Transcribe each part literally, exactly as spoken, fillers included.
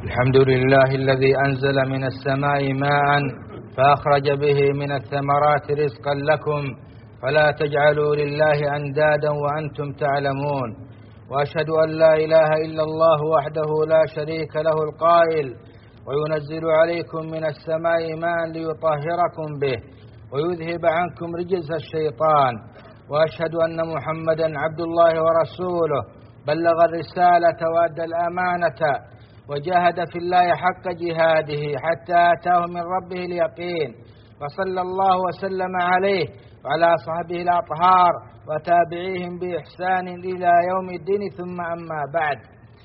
الحمد لله الذي أنزل من السماء ماء فأخرج به من الثمرات رزقا لكم فلا تجعلوا لله أندادا وأنتم تعلمون. وأشهد أن لا إله إلا الله وحده لا شريك له القائل وينزل عليكم من السماء ماء ليطهركم به ويذهب عنكم رجز الشيطان. وأشهد أن محمدا عبد الله ورسوله بلغ الرسالة وأدى الأمانة وجاهد في الله حق جهاده حتى آتاه من ربه اليقين. وصلى الله وسلم عليه وعلى صحبه الأطهار وتابعيهم بإحسان إلى يوم الدين، ثم أما بعد.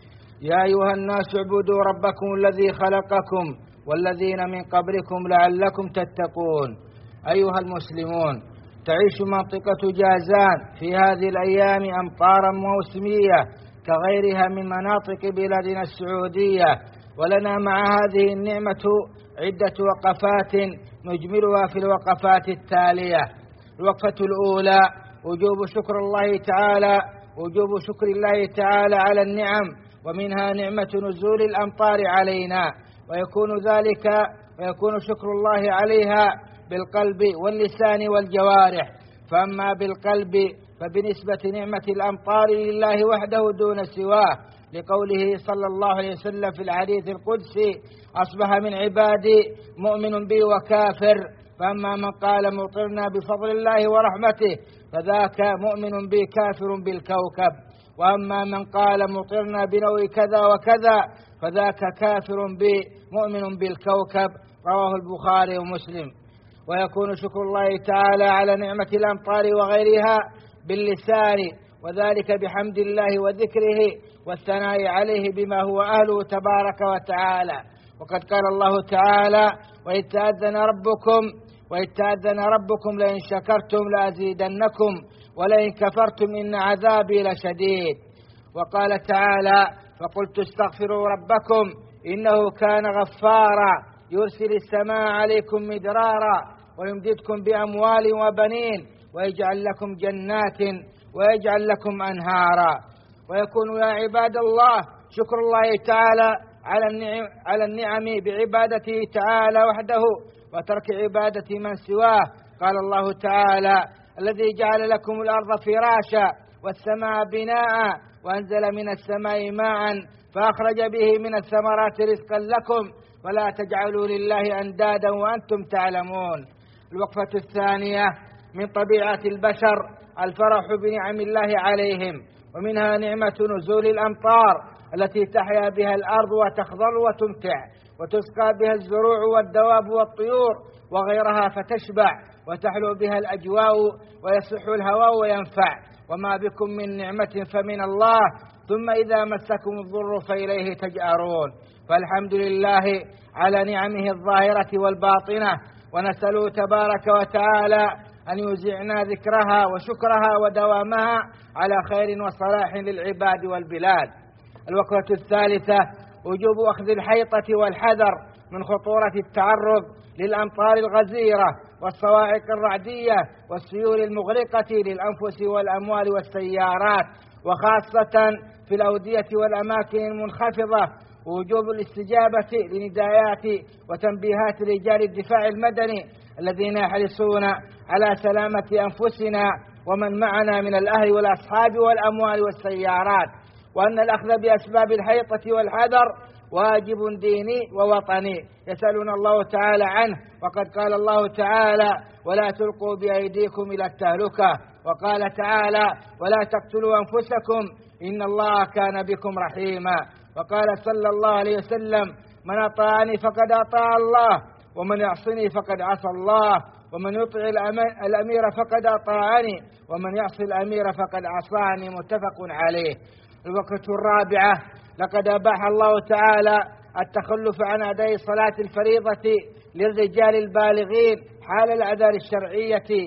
يا أيها الناس اعبدوا ربكم الذي خلقكم والذين من قبلكم لعلكم تتقون. أيها المسلمون، تعيش منطقة جازان في هذه الأيام أمطارا موسمية كغيرها من مناطق بلادنا السعودية، ولنا مع هذه النعمة عدة وقفات نجملها في الوقفات التالية. الوقفة الأولى وجوب شكر الله تعالى وجوب شكر الله تعالى على النعم، ومنها نعمة نزول الأمطار علينا، ويكون ذلك ويكون شكر الله عليها بالقلب واللسان والجوارح. فأما بالقلب فبنسبة نعمة الأمطار لله وحده دون سواه، لقوله صلى الله عليه وسلم في الحديث القدسي: أصبح من عبادي مؤمن بي وكافر. فأما من قال مطرنا بفضل الله ورحمته فذاك مؤمن بي كافر بالكوكب، وأما من قال مطرنا بنوع كذا وكذا فذاك كافر بي مؤمن بالكوكب. رواه البخاري ومسلم. ويكون شكر الله تعالى على نعمة الأمطار وغيرها باللسان، وذلك بحمد الله وذكره والثناء عليه بما هو أهله تبارك وتعالى. وقد قال الله تعالى: وإذ تأذن ربكم وإذ تأذن ربكم لئن شكرتم لأزيدنكم ولئن كفرتم إن عذابي لشديد. وقال تعالى: فقلت استغفروا ربكم إنه كان غفارا يرسل السماء عليكم مدرارا ويمددكم بأموال وبنين ويجعل لكم جنات ويجعل لكم أنهارا. ويكون يا عباد الله شكر الله تعالى على النعم, على النعم بعبادته تعالى وحده وترك عبادة من سواه. قال الله تعالى: الذي جعل لكم الأرض فراشا والسماء بناء وأنزل من السماء ماء فأخرج به من الثمرات رزقا لكم ولا تجعلوا لله أندادا وأنتم تعلمون. الوقفة الثانية من طبيعة البشر الفرح بنعم الله عليهم، ومنها نعمة نزول الأمطار التي تحيا بها الأرض وتخضر وتمتع وتسقى بها الزروع والدواب والطيور وغيرها فتشبع وتحلو بها الأجواء ويصح الهواء وينفع. وما بكم من نعمة فمن الله، ثم إذا مسكم الضر فإليه تجأرون. فالحمد لله على نعمه الظاهرة والباطنة، ونسأله تبارك وتعالى أن يوزعنا ذكرها وشكرها ودوامها على خير وصلاح للعباد والبلاد. الوقفة الثالثة وجوب أخذ الحيطة والحذر من خطورة التعرض للأمطار الغزيرة والصواعق الرعدية والسيول المغرقة للأنفس والأموال والسيارات، وخاصة في الأودية والأماكن المنخفضة. ووجوب الاستجابة لنداءات وتنبيهات رجال الدفاع المدني الذين يحرصون على سلامة أنفسنا ومن معنا من الأهل والأصحاب والأموال والسيارات، وأن الأخذ بأسباب الحيطة والحذر واجب ديني ووطني يسألنا الله تعالى عنه. وقد قال الله تعالى: ولا تلقوا بأيديكم إلى التهلكة. وقال تعالى: ولا تقتلوا أنفسكم إن الله كان بكم رحيما. وقال صلى الله عليه وسلم: من أطاعني فقد أطاع الله ومن يعصني فقد عصى الله ومن يطع الأمير فقد أطاعني ومن يعصي الأمير فقد عصاني. متفق عليه. الوقفة الرابعة لقد أباح الله تعالى التخلف عن أداء صلاة الفريضة للرجال البالغين حال الأعذار الشرعية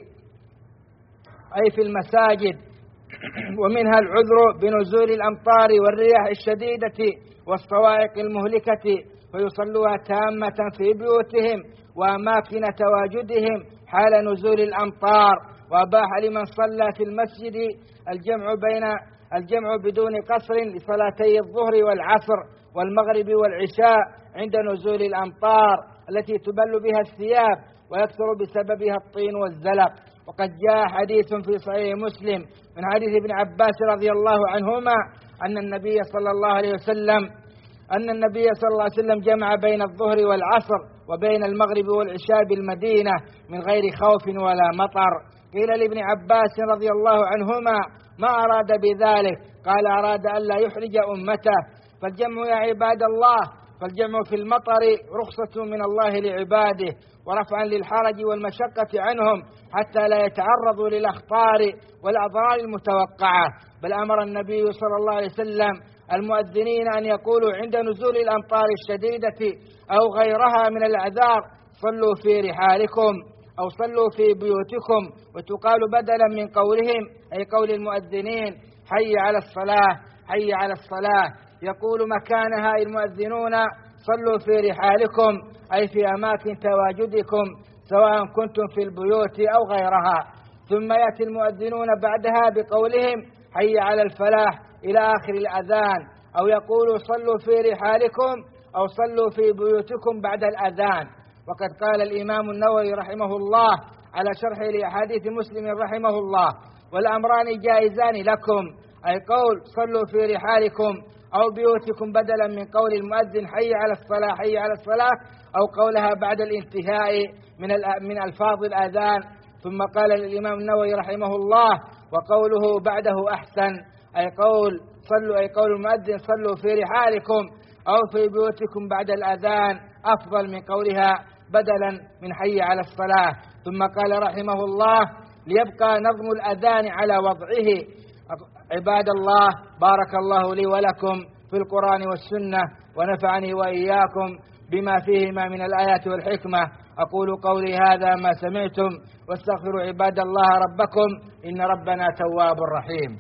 أي في المساجد، ومنها العذر بنزول الأمطار والرياح الشديدة والصواعق المهلكة فيصلوها تامة في بيوتهم وأماكن تواجدهم حال نزول الأمطار. وأباح لمن صلى في المسجد الجمع بين الجمع بدون قصر لصلاتي الظهر والعصر والمغرب والعشاء عند نزول الأمطار التي تبل بها الثياب ويكثر بسببها الطين والزلق. وقد جاء حديث في صحيح مسلم من حديث ابن عباس رضي الله عنهما أن النبي صلى الله عليه وسلم أن النبي صلى الله عليه وسلم جمع بين الظهر والعصر وبين المغرب والعشاء بالمدينة من غير خوف ولا مطر. قيل لابن عباس رضي الله عنهما: ما أراد بذلك؟ قال: أراد ألا يحرج أمته. فالجمع يا عباد الله، فالجمع في المطر رخصة من الله لعباده ورفعا للحرج والمشقة عنهم حتى لا يتعرضوا للأخطار والأضرار المتوقعة. بل أمر النبي صلى الله عليه وسلم المؤذنين أن يقولوا عند نزول الأمطار الشديدة أو غيرها من الأعذار: صلوا في رحالكم أو صلوا في بيوتكم. وتقال بدلا من قولهم أي قول المؤذنين: حي على الصلاة، حي على الصلاة. يقول مكانها المؤذنون: صلوا في رحالكم أي في أماكن تواجدكم سواء كنتم في البيوت أو غيرها. ثم يأتي المؤذنون بعدها بقولهم: حي على الفلاح إلى آخر الأذان، أو يقولوا: صلوا في رحالكم أو صلوا في بيوتكم بعد الأذان. وقد قال الإمام النووي رحمه الله على شرح لأحاديث مسلم رحمه الله: والأمران جائزان لكم، أي قول صلوا في رحالكم أو بيوتكم بدلا من قول المؤذن حي على الصلاة حي على الصلاة، أو قولها بعد الانتهاء من من ألفاظ الأذان. ثم قال الإمام النووي رحمه الله: وقوله بعده أحسن، أي قول صلوا أي قول المؤذن صلوا في رحالكم أو في بيوتكم بعد الأذان أفضل من قولها بدلا من حي على الصلاة. ثم قال رحمه الله: ليبقى نظم الأذان على وضعه. عباد الله، بارك الله لي ولكم في القرآن والسنة، ونفعني وإياكم بما فيهما من الآيات والحكمة. أقول قولي هذا ما سمعتم، واستغفروا عباد الله ربكم، إن ربنا تواب رحيم.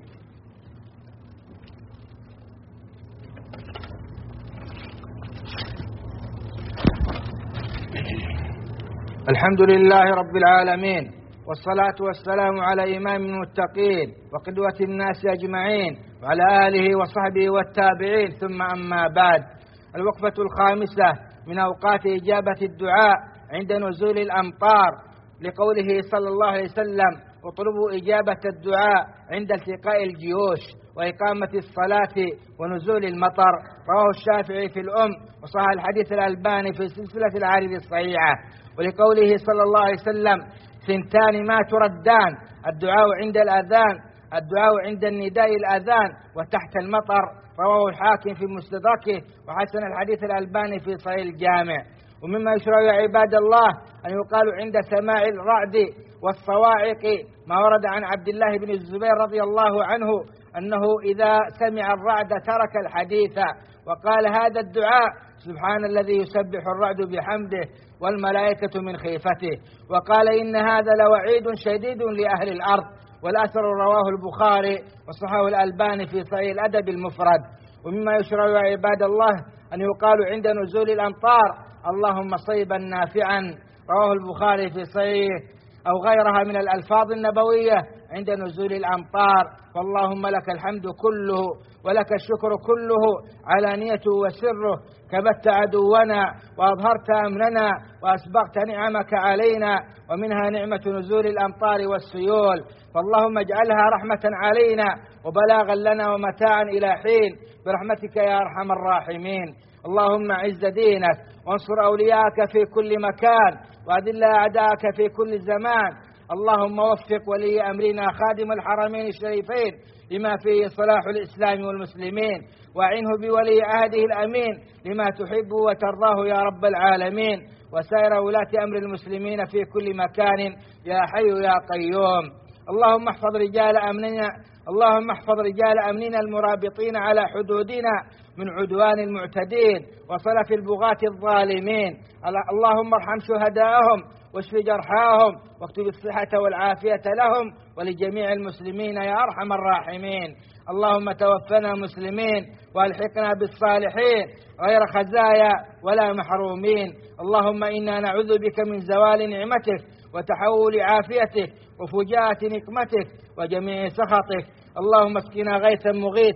الحمد لله رب العالمين، والصلاة والسلام على إمام المتقين وقدوة الناس أجمعين، وعلى آله وصحبه والتابعين، ثم أما بعد. الوقفة الخامسة من أوقات إجابة الدعاء عند نزول الأمطار، لقوله صلى الله عليه وسلم: اطلبوا إجابة الدعاء عند التقاء الجيوش وإقامة الصلاة ونزول المطر. رواه الشافعي في الأم، وصحح الحديث الألباني في سلسلة الأحاديث الصحيحة. ولقوله صلى الله عليه وسلم: ثنتان ما تردان، الدعاء عند الأذان، الدعاء عند النداء الأذان وتحت المطر. رواه الحاكم في مستدركه، وحسن الحديث الألباني في صحيح الجامع. ومما يشرع يا عباد الله أن يقال عند سماع الرعد والصواعق ما ورد عن عبد الله بن الزبير رضي الله عنه أنه إذا سمع الرعد ترك الحديث وقال هذا الدعاء: سبحان الذي يسبح الرعد بحمده والملائكة من خيفته. وقال: إن هذا لوعيد شديد لأهل الأرض. والأثر رواه البخاري وصححه الألباني في صحيح الأدب المفرد. ومما يشرع يا عباد الله أن يقال عند نزول الأمطار: اللهم صيبا نافعا. رواه البخاري في صحيح، أو غيرها من الألفاظ النبوية عند نزول الأمطار. فاللهم لك الحمد كله ولك الشكر كله علانيته وسره، كبت عدونا وأظهرت أمرنا وأسبغت نعمك علينا، ومنها نعمة نزول الأمطار والسيول. فاللهم اجعلها رحمة علينا وبلاغا لنا ومتاعا إلى حين، برحمتك يا أرحم الراحمين. اللهم عز دينك وانصر أولياءك في كل مكان، وأذل أعداءك في كل زمان. اللهم وفق ولي أمرنا خادم الحرمين الشريفين لما فيه صلاح الإسلام والمسلمين، وأعنه بولي عهده الأمين لما تحب وترضاه يا رب العالمين، وسائر ولاة أمر المسلمين في كل مكان يا حي يا قيوم. اللهم احفظ رجال أمننا اللهم احفظ رجال أمننا المرابطين على حدودنا من عدوان المعتدين وصلف البغاة الظالمين. اللهم ارحم شهداءهم واشف جرحاهم واكتب الصحة والعافية لهم ولجميع المسلمين يا أرحم الراحمين. اللهم توفنا مسلمين والحقنا بالصالحين غير خزايا ولا محرومين. اللهم إنا نعوذ بك من زوال نعمتك وتحول عافيتك وفجاءة نقمتك وجميع سخطك. اللهم اسقنا غيثا مغيثا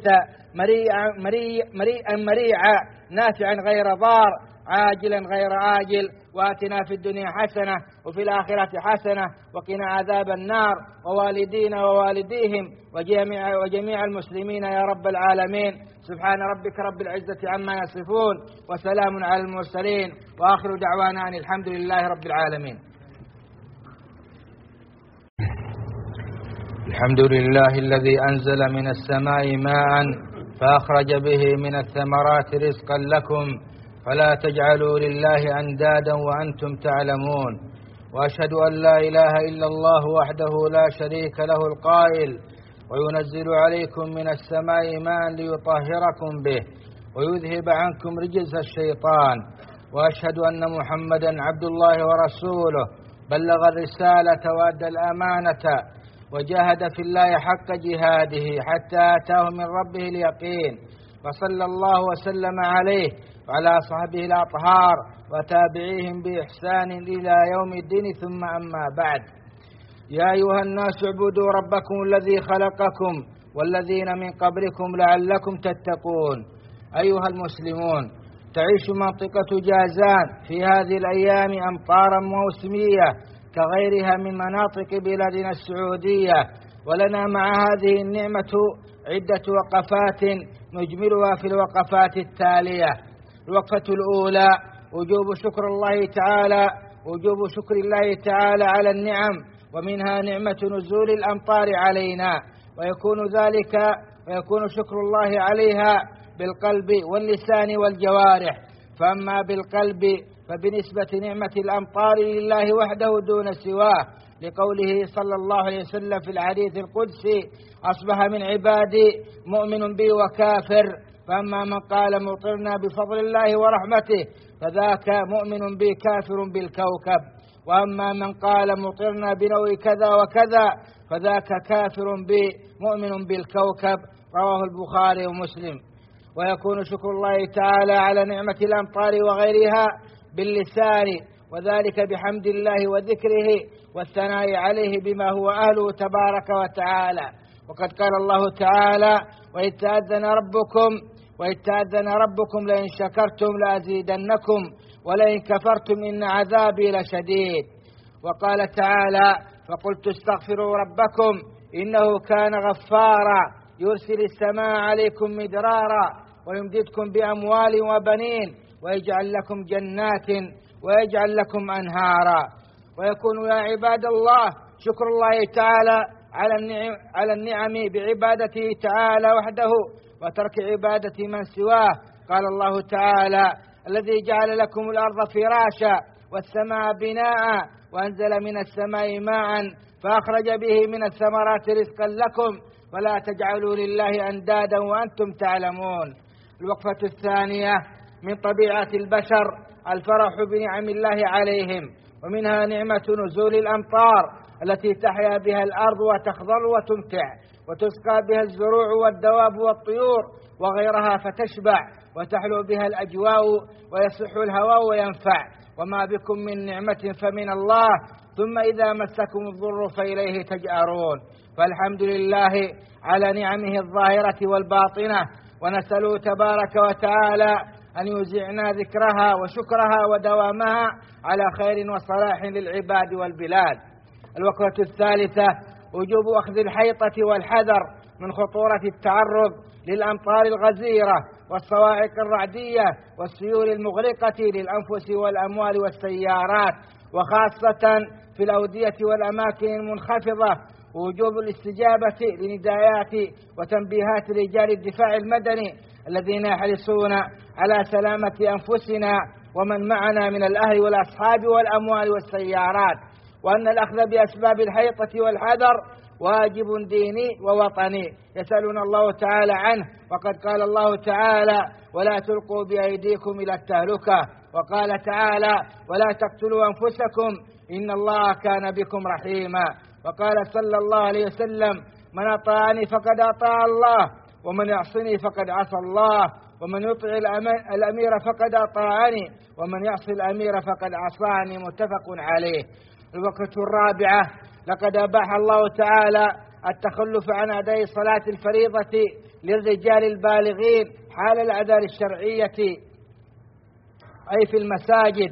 مريئا مريئا مريئا مريعا نافعا غير ضار عاجلا غير آجل وآتنا في الدنيا حسنة وفي الآخرة حسنة وقنا عذاب النار ووالدينا ووالديهم وجميع, وجميع المسلمين يا رب العالمين. سبحان ربك رب العزة عما يصفون وسلام على المرسلين وآخر دعوانا أن الحمد لله رب العالمين. الحمد لله الذي أنزل من السماء ماء فأخرج به من الثمرات رزقا لكم فلا تجعلوا لله أندادا وأنتم تعلمون. وأشهد أن لا إله إلا الله وحده لا شريك له القائل وينزل عليكم من السماء ماء ليطهركم به ويذهب عنكم رجز الشيطان. وأشهد أن محمدا عبد الله ورسوله بلغ الرسالة وأدى الأمانة وجاهد في الله حق جهاده حتى أتاه من ربه اليقين. فصلى الله وسلم عليه وعلى صحبه الأطهار وتابعيهم بإحسان إلى يوم الدين. ثم أما بعد، يا أيها الناس اعبدوا ربكم الذي خلقكم والذين من قبلكم لعلكم تتقون. أيها المسلمون، تعيش منطقة جازان في هذه الأيام أمطارا موسمية كغيرها من مناطق بلادنا السعودية، ولنا مع هذه النعمة عدة وقفات نجملها في الوقفات التالية. الوقفة الأولى وجوب شكر الله تعالى وجوب شكر الله تعالى على النعم، ومنها نعمة نزول الأمطار علينا، ويكون ذلك ويكون شكر الله عليها بالقلب واللسان والجوارح. فأما بالقلب فبنسبة نعمة الأمطار لله وحده دون سواه، لقوله صلى الله عليه وسلم في الحديث القدسي: أصبح من عبادي مؤمن بي وكافر، فأما من قال مطرنا بفضل الله ورحمته فذاك مؤمن بي كافر بالكوكب، وأما من قال مطرنا بنوع كذا وكذا فذاك كافر بي مؤمن بالكوكب. رواه البخاري ومسلم. ويكون شكر الله تعالى على نعمة الأمطار وغيرها باللسان، وذلك بحمد الله وذكره والثناء عليه بما هو أهله تبارك وتعالى. وقد قال الله تعالى: وإذ تأذن ربكم وإذ تأذن ربكم لئن شكرتم لأزيدنكم ولئن كفرتم إن عذابي لشديد. وقال تعالى: فقلت استغفروا ربكم إنه كان غفارا يرسل السماء عليكم مدرارا ويمددكم بأموال وبنين ويجعل لكم جنات ويجعل لكم أنهارا. ويكون يا عباد الله شكر الله تعالى على النعم, على النعم بعبادته تعالى وحده وترك عبادة من سواه. قال الله تعالى: الذي جعل لكم الأرض فراشا والسماء بناء وأنزل من السماء ماء فأخرج به من الثمرات رزقا لكم فلا تجعلوا لله أندادا وأنتم تعلمون. الوقفة الثانية من طبيعة البشر الفرح بنعم الله عليهم، ومنها نعمة نزول الأمطار التي تحيا بها الأرض وتخضر وتمتع وتسقى بها الزروع والدواب والطيور وغيرها فتشبع وتحلو بها الأجواء ويصح الهواء وينفع. وما بكم من نعمة فمن الله، ثم إذا مسكم الضر فإليه تجأرون. فالحمد لله على نعمه الظاهرة والباطنة، ونسأله تبارك وتعالى أن يوزعنا ذكرها وشكرها ودوامها على خير وصلاح للعباد والبلاد. الوقفة الثالثة وجوب أخذ الحيطة والحذر من خطورة التعرض للأمطار الغزيرة والصواعق الرعدية والسيول المغرقة للأنفس والأموال والسيارات، وخاصة في الأودية والأماكن المنخفضة. ووجوب الاستجابة لندايات وتنبيهات رجال الدفاع المدني الذين يحرصون على سلامة أنفسنا ومن معنا من الأهل والأصحاب والأموال والسيارات، وأن الأخذ بأسباب الحيطة والحذر واجب ديني ووطني يسألنا الله تعالى عنه. وقد قال الله تعالى: ولا تلقوا بأيديكم إلى التهلكة. وقال تعالى: ولا تقتلوا أنفسكم إن الله كان بكم رحيما. وقال صلى الله عليه وسلم: من أطاعني فقد أطاع الله، ومن يعصني فقد عصى الله، ومن يطع الأمير فقد أطاعني، ومن يعصي الأمير فقد عصاني. متفق عليه. الوقفة الرابعة: لقد أباح الله تعالى التخلف عن أداء صلاة الفريضة للرجال البالغين حال الأعذار الشرعية أي في المساجد،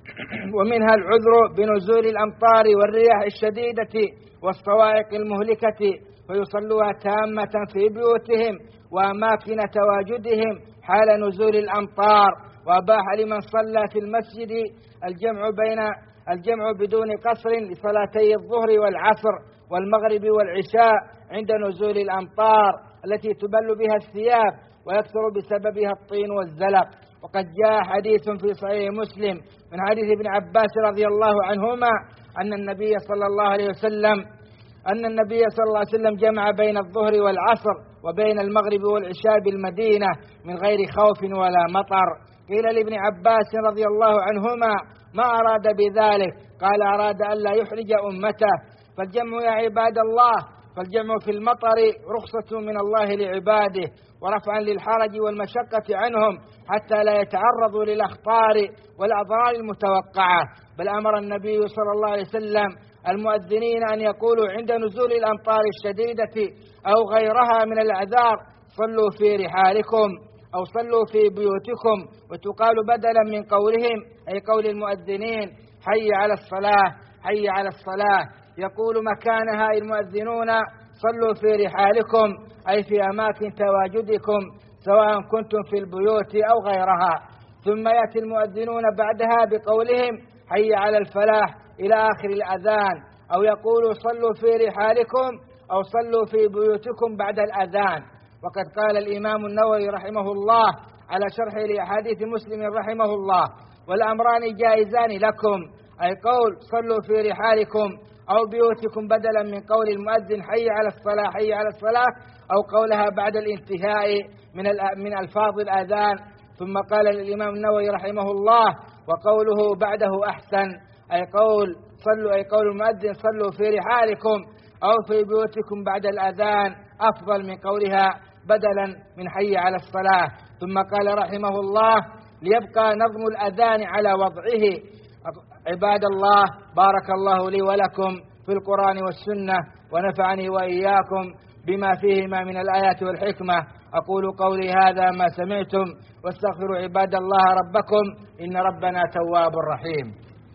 ومنها العذر بنزول الأمطار والرياح الشديدة والصواعق المهلكة، فيصلوها تامة في بيوتهم وأماكن تواجدهم حال نزول الأمطار. وأباح لمن صلى في المسجد الجمع بين الجمع بدون قصر لصلاتي الظهر والعصر والمغرب والعشاء عند نزول الأمطار التي تبل بها الثياب ويكثر بسببها الطين والزلق. وقد جاء حديث في صحيح مسلم من حديث ابن عباس رضي الله عنهما أن النبي صلى الله عليه وسلم أن النبي صلى الله عليه وسلم جمع بين الظهر والعصر وبين المغرب والعشاء بالمدينة من غير خوف ولا مطر. قيل لابن عباس رضي الله عنهما: ما أراد بذلك؟ قال: أراد ألا يحرج أمته. فالجمع يا عباد الله، فالجمع في المطر رخصة من الله لعباده ورفعا للحرج والمشقة عنهم حتى لا يتعرضوا للأخطار والأضرار المتوقعة. بل أمر النبي صلى الله عليه وسلم المؤذنين أن يقولوا عند نزول الأمطار الشديدة أو غيرها من الأعذار: صلوا في رحالكم أو صلوا في بيوتكم. وتقال بدلا من قولهم أي قول المؤذنين: حي على الصلاة، حي على الصلاة. يقول مكانها المؤذنون: صلوا في رحالكم أي في أماكن تواجدكم سواء كنتم في البيوت أو غيرها. ثم يأتي المؤذنون بعدها بقولهم: حي على الفلاح إلى آخر الأذان، أو يقولوا: صلوا في رحالكم أو صلوا في بيوتكم بعد الأذان. وقد قال الإمام النووي رحمه الله على شرح لأحاديث مسلم رحمه الله: والأمران جائزان لكم، أي قول صلوا في رحالكم أو بيوتكم بدلا من قول المؤذن حي على الصلاة حي على الصلاة، أو قولها بعد الانتهاء من من ألفاظ الأذان. ثم قال الإمام النووي رحمه الله: وقوله بعده أحسن، أي قول صلوا أي قول المؤذن صلوا في رحالكم أو في بيوتكم بعد الأذان أفضل من قولها بدلا من حي على الصلاة. ثم قال رحمه الله: ليبقى نظم الأذان على وضعه. عباد الله، بارك الله لي ولكم في القرآن والسنة، ونفعني وإياكم بما فيهما من الآيات والحكمة. أقول قولي هذا ما سمعتم، واستغفروا عباد الله ربكم إن ربنا تواب رحيم.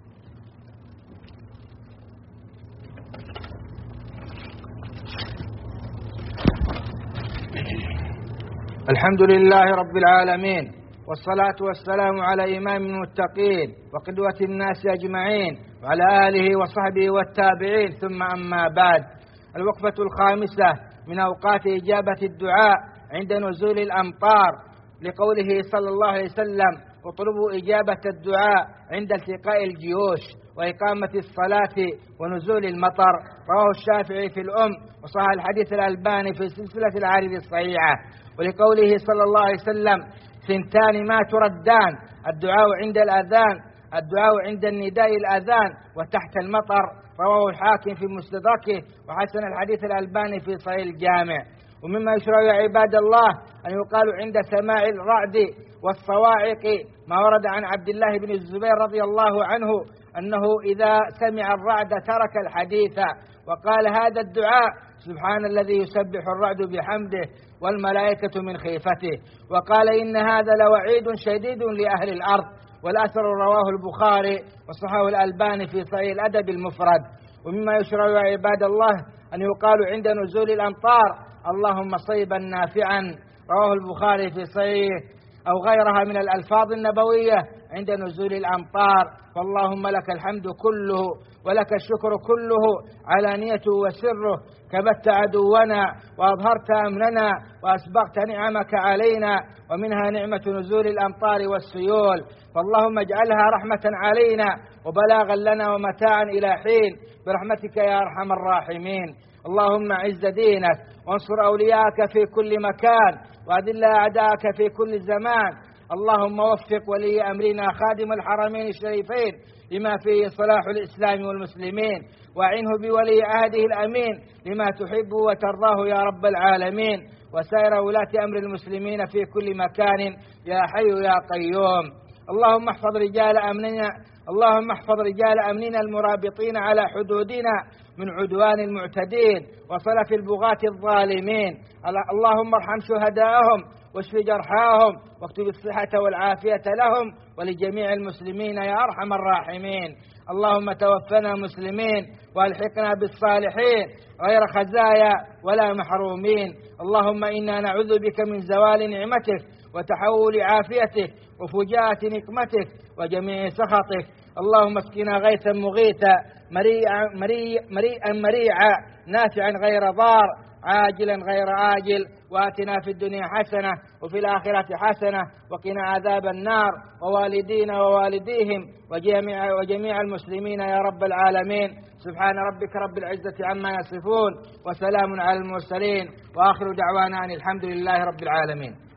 الحمد لله رب العالمين، والصلاة والسلام على إمام المتقين وقدوة الناس أجمعين، وعلى آله وصحبه والتابعين، ثم أما بعد. الوقفة الخامسة من أوقات إجابة الدعاء عند نزول الأمطار، لقوله صلى الله عليه وسلم: اطلبوا إجابة الدعاء عند التقاء الجيوش وإقامة الصلاة ونزول المطر. رواه الشافعي في الأم، وصحح الحديث الألباني في سلسلة الأحاديث الصحيحة. ولقوله صلى الله عليه وسلم: ثنتان ما تردان، الدعاء عند الأذان الدعاء عند النداء الأذان وتحت المطر. رواه الحاكم في مستدركه، وحسن الحديث الألباني في صحيح الجامع. ومما يشرع يا عباد الله أن يقال عند سماع الرعد والصواعق ما ورد عن عبد الله بن الزبير رضي الله عنه أنه إذا سمع الرعد ترك الحديث وقال هذا الدعاء: سبحان الذي يسبح الرعد بحمده والملائكة من خيفته. وقال: إن هذا لوعيد شديد لأهل الأرض. والأثر رواه البخاري وصححه الألباني في صحيح الأدب المفرد. ومما يشرع يا عباد الله أن يقال عند نزول الأمطار: اللهم صيبا نافعا. رواه البخاري في صحيح، أو غيرها من الألفاظ النبوية عند نزول الأمطار. فاللهم لك الحمد كله ولك الشكر كله علانيته وسره، كبت عدونا وأظهرت أمننا وأسبغت نعمك علينا، ومنها نعمة نزول الأمطار والسيول. فاللهم اجعلها رحمة علينا وبلاغا لنا ومتاعا إلى حين برحمتك يا أرحم الراحمين. اللهم اعز دينك وانصر أولياءك في كل مكان، وأذل أعداءك في كل زمان. اللهم وفق ولي أمرنا خادم الحرمين الشريفين لما فيه صلاح الإسلام والمسلمين، وأعنه بولي عهده الأمين لما تحب وترضاه يا رب العالمين، وسائر ولاة أمر المسلمين في كل مكان يا حي يا قيوم. اللهم احفظ رجال أمننا اللهم احفظ رجال أمننا المرابطين على حدودنا، من عدوان المعتدين وصلف البغاة الظالمين. اللهم ارحم شهداءهم واشف جرحاهم واكتب الصحة والعافية لهم ولجميع المسلمين يا أرحم الراحمين. اللهم توفنا مسلمين والحقنا بالصالحين غير خزايا ولا محرومين. اللهم إنا نعوذ بك من زوال نعمتك وتحول عافيتك وفجاءة نقمتك وجميع سخطك. اللهم اسقنا غيثا مغيثا مريئا مريئا مريئا مريعا نافعا غير ضار عاجلا غير آجل، وآتنا في الدنيا حسنة وفي الآخرة حسنة وقنا عذاب النار ووالدينا ووالديهم وجميع, وجميع المسلمين يا رب العالمين. سبحان ربك رب العزة عما يصفون وسلام على المرسلين وآخر دعوانا أن الحمد لله رب العالمين.